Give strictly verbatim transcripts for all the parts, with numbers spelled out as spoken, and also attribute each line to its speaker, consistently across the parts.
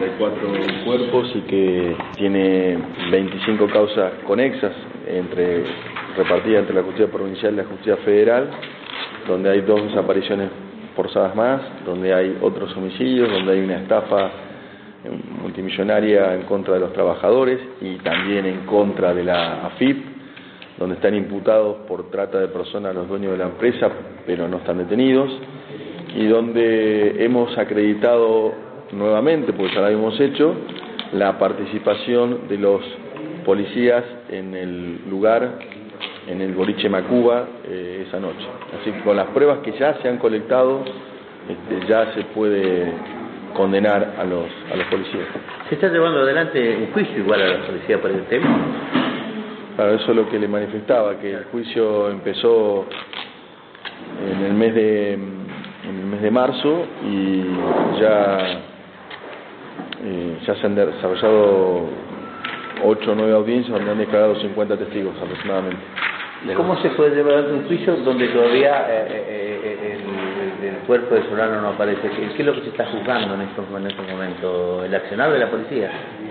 Speaker 1: treinta y cuatro cuerpos y que tiene veinticinco causas conexas entre repartidas entre la justicia provincial y la justicia federal, donde hay dos desapariciones forzadas más, donde hay otros homicidios, donde hay una estafa multimillonaria en contra de los trabajadores y también en contra de la A F I P, donde están imputados por trata de personas los dueños de la empresa, pero no están detenidos, y donde hemos acreditado nuevamente, porque ya lo habíamos hecho, la participación de los policías en el lugar, en el boliche Macuba, eh, esa noche. Así que con las pruebas que ya se han colectado, este, ya se puede condenar a los, a los policías.
Speaker 2: ¿Se está llevando adelante un juicio igual a la policía por el tema?
Speaker 1: Claro, eso es lo que le manifestaba, que el juicio empezó en el mes de, en el mes de marzo y ya, eh, ya se han desarrollado ocho o nueve audiencias donde han declarado cincuenta testigos aproximadamente.
Speaker 2: ¿Cómo se puede llevar adelante un juicio donde todavía eh, eh, el, el, el cuerpo de Solano no aparece? ¿Qué, ¿Qué es lo que se está juzgando en estos, en estos momentos? ¿El accionar de la policía?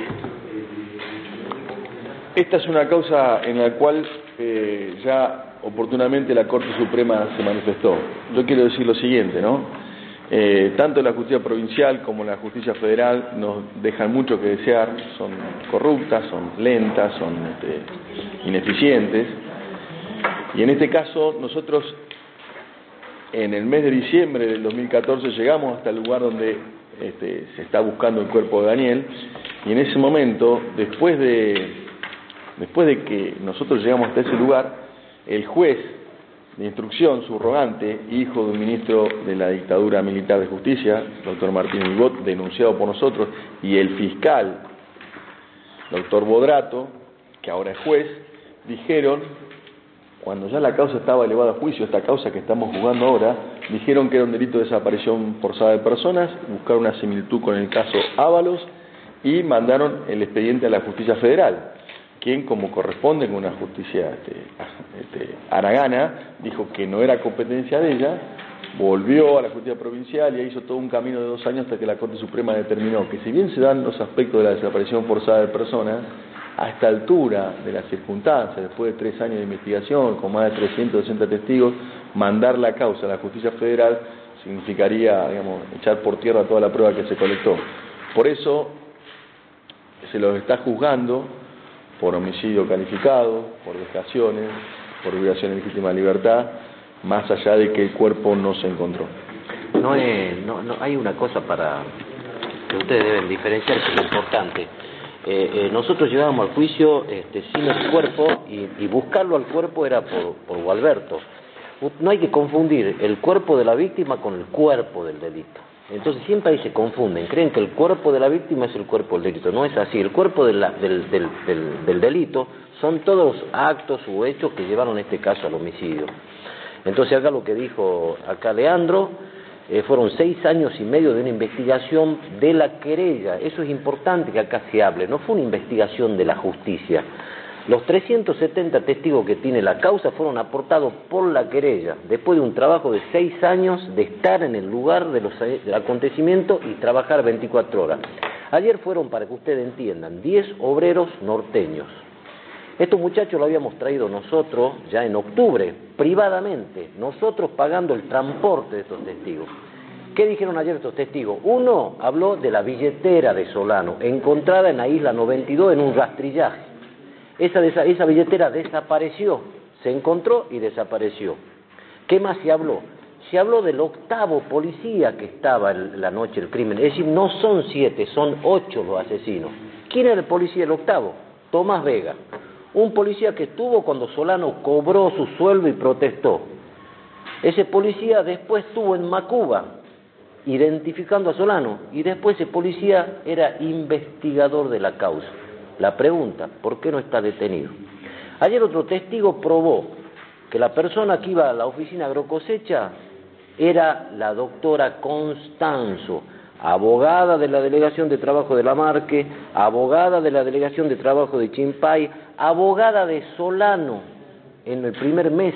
Speaker 1: Esta es una causa en la cual eh, ya oportunamente la Corte Suprema se manifestó. Yo quiero decir lo siguiente, ¿no? Eh, tanto la justicia provincial como la justicia federal nos dejan mucho que desear, son corruptas, son lentas, son este, ineficientes. Y en este caso nosotros en el mes de diciembre del dos mil catorce llegamos hasta el lugar donde este, se está buscando el cuerpo de Daniel, y en ese momento, después de, después de que nosotros llegamos hasta ese lugar, el juez de instrucción, subrogante, hijo de un ministro de la dictadura militar de justicia, doctor Martín Vigot, denunciado por nosotros, y el fiscal, doctor Bodrato, que ahora es juez, dijeron, cuando ya la causa estaba elevada a juicio, esta causa que estamos jugando ahora, dijeron que era un delito de desaparición forzada de personas, buscaron una similitud con el caso Ábalos y mandaron el expediente a la justicia federal, quien, como corresponde con una justicia este, este, haragana, dijo que no era competencia de ella, volvió a la justicia provincial y hizo todo un camino de dos años hasta que la Corte Suprema determinó que si bien se dan los aspectos de la desaparición forzada de personas, a esta altura de las circunstancias, después de tres años de investigación, con más de trescientos sesenta testigos, mandar la causa a la justicia federal significaría, digamos, echar por tierra toda la prueba que se colectó. Por eso se los está juzgando por homicidio calificado, por vejaciones, por violación de legítima libertad, más allá de que el cuerpo no se encontró.
Speaker 2: No, es, no, no hay una cosa para que ustedes deben diferenciar, que es importante. Eh, eh, nosotros llevábamos al juicio este, sin el cuerpo y, y buscarlo al cuerpo era por, por Gualberto. No hay que confundir el cuerpo de la víctima con el cuerpo del delito. Entonces siempre ahí se confunden, creen que el cuerpo de la víctima es el cuerpo del delito. No es así, el cuerpo de la, del, del, del, del delito son todos los actos u hechos que llevaron en este caso al homicidio. Entonces acá lo que dijo acá Leandro, eh, fueron seis años y medio de una investigación de la querella. Eso es importante que acá se hable, no fue una investigación de la justicia. Los trescientos setenta testigos que tiene la causa fueron aportados por la querella, después de un trabajo de seis años de estar en el lugar de los, del acontecimiento y trabajar veinticuatro horas. Ayer fueron, para que ustedes entiendan, diez obreros norteños. Estos muchachos lo habíamos traído nosotros ya en octubre, privadamente, nosotros pagando el transporte de estos testigos. ¿Qué dijeron ayer estos testigos? Uno habló de la billetera de Solano, encontrada en la isla noventa y dos en un rastrillaje. Esa, esa, esa billetera desapareció, se encontró y desapareció. ¿Qué más se habló? Se habló del octavo policía que estaba en la noche del crimen, es decir, no son siete, son ocho los asesinos. ¿Quién era el policía el octavo? Tomás Vega, un policía que estuvo cuando Solano cobró su sueldo y protestó. Ese policía después estuvo en Macuba, identificando a Solano, y después ese policía era investigador de la causa. La pregunta, ¿por qué no está detenido? Ayer otro testigo probó que la persona que iba a la oficina agrocosecha era la doctora Constanzo, abogada de la Delegación de Trabajo de La Marque, abogada de la Delegación de Trabajo de Chimpay, abogada de Solano en el primer mes,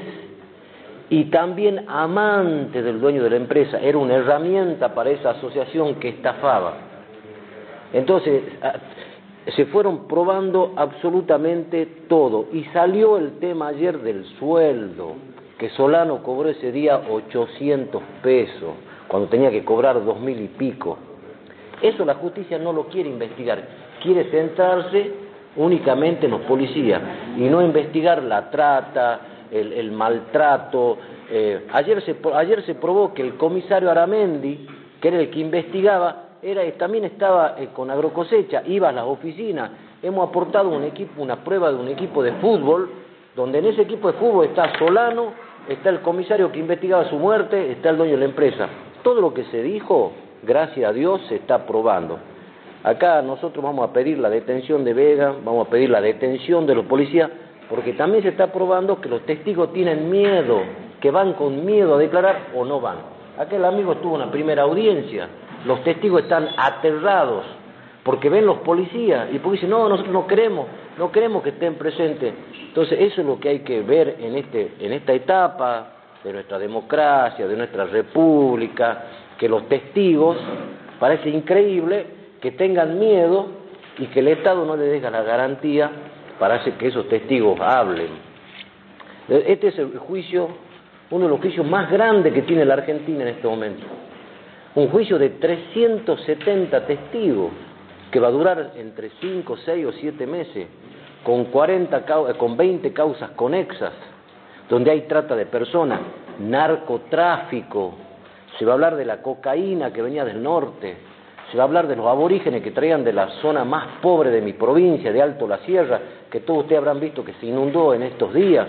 Speaker 2: y también amante del dueño de la empresa, era una herramienta para esa asociación que estafaba. Entonces, se fueron probando absolutamente todo, y salió el tema ayer del sueldo, que Solano cobró ese día ochocientos pesos, cuando tenía que cobrar dos mil y pico. Eso la justicia no lo quiere investigar, quiere centrarse únicamente en los policías, y no investigar la trata, el, el maltrato. Eh, ayer, se, ayer se probó que el comisario Aramendi, que era el que investigaba, Era, también estaba eh, con Agrocosecha, iba a las oficinas. Hemos aportado un equipo, una prueba de un equipo de fútbol, donde en ese equipo de fútbol está Solano, está el comisario que investigaba su muerte, está el dueño de la empresa. Todo lo que se dijo, gracias a Dios, se está probando. Acá nosotros vamos a pedir la detención de Vega, vamos a pedir la detención de los policías, porque también se está probando que los testigos tienen miedo, que van con miedo a declarar o no van. Aquel amigo tuvo una primera audiencia. Los testigos están aterrados porque ven los policías y porque dicen, no, nosotros no queremos, no queremos que estén presentes. Entonces eso es lo que hay que ver en, este, en esta etapa de nuestra democracia, de nuestra república, que los testigos, parece increíble que tengan miedo y que el Estado no les deja la garantía para que esos testigos hablen. Este es el juicio, uno de los juicios más grandes que tiene la Argentina en este momento. Un juicio de trescientos setenta testigos, que va a durar entre cinco, seis o siete meses, con, cuarenta, con veinte causas conexas, donde hay trata de personas, narcotráfico, se va a hablar de la cocaína que venía del norte, se va a hablar de los aborígenes que traían de la zona más pobre de mi provincia, de Alto la Sierra, que todos ustedes habrán visto que se inundó en estos días.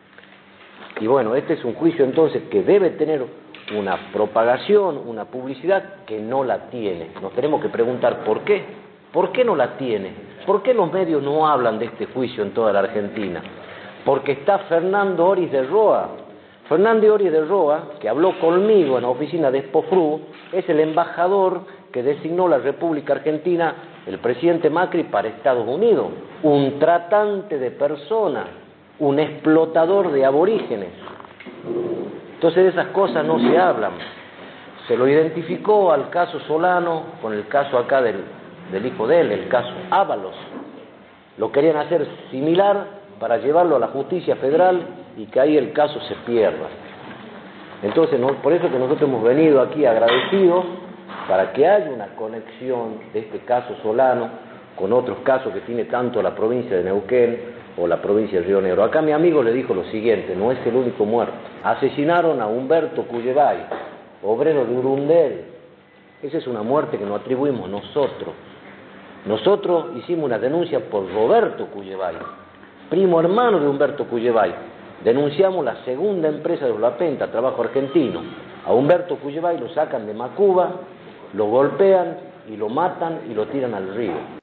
Speaker 2: Y bueno, este es un juicio entonces que debe tener una propagación, una publicidad que no la tiene. Nos tenemos que preguntar por qué. ¿Por qué no la tiene? ¿Por qué los medios no hablan de este juicio en toda la Argentina? Porque está Fernando Oris de Roa. Fernando Oris de Roa, que habló conmigo en la oficina de Expofru, es el embajador que designó la República Argentina, el presidente Macri, para Estados Unidos. Un tratante de personas, un explotador de aborígenes. Entonces de esas cosas no se hablan. Se lo identificó al caso Solano con el caso acá del, del hijo de él, el caso Ábalos. Lo querían hacer similar para llevarlo a la justicia federal y que ahí el caso se pierda. Entonces, no, por eso que nosotros hemos venido aquí agradecidos, para que haya una conexión de este caso Solano con otros casos que tiene tanto la provincia de Neuquén o la provincia de Río Negro. Acá mi amigo le dijo lo siguiente, no es el único muerto. Asesinaron a Humberto Cuyebay, obrero de Urundel. Esa es una muerte que nos atribuimos nosotros. Nosotros hicimos una denuncia por Roberto Cuyebay, primo hermano de Humberto Cuyebay. Denunciamos la segunda empresa de Olapenta, Trabajo Argentino. A Humberto Cuyebay lo sacan de Macuba, lo golpean y lo matan y lo tiran al río.